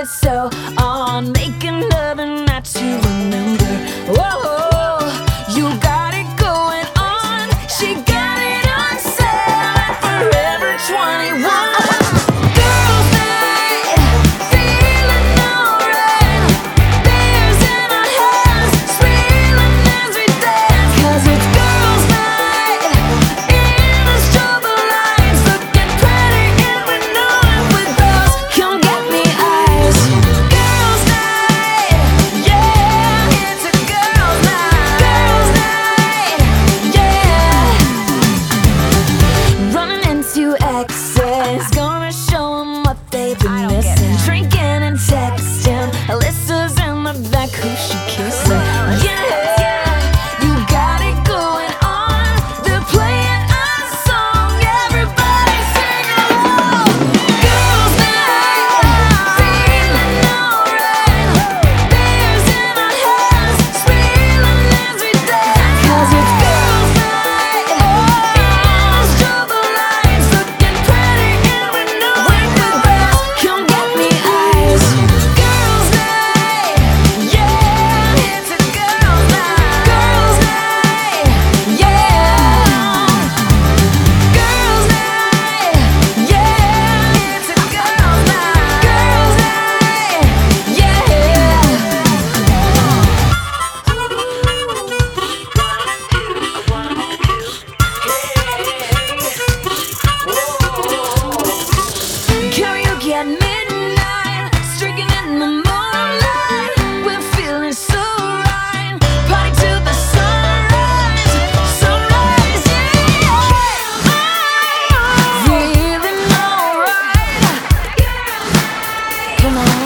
started so on, making love and not to remember. Whoa, you got it going on. She got it on sale at Forever 21. Girls' night, feeling alright. Beers in our hands, smiling as we dance. 'Cause it's girls' night in a strobe lights, looking pretty and we know it with us. Come get me eyes. Girls' night, yeah, it's a girls' night. Girls' night, yeah. Running into exes, gonna show 'em what they've been missing. Drinking and texting, Alyssa's in the back, who she kissing? Yeah, you got it going on. They're playing our song, everybody sing along. Girls' night, feeling alright. Beers in our hands, smiling as we dance. 'Cause it's girls' night, oh, strobe lights, looking pretty and we know it with us. Come get me eyes. Girls' night, yeah, it's a girls' night. Girls' night, yeah. Girls' night, yeah, it's a girls' night. Girls' night, karaoke at midnight, streaking in the moonlight. We're feeling so right. Party till the sunrise, sunrise, yeah. Feeling alright. Come on.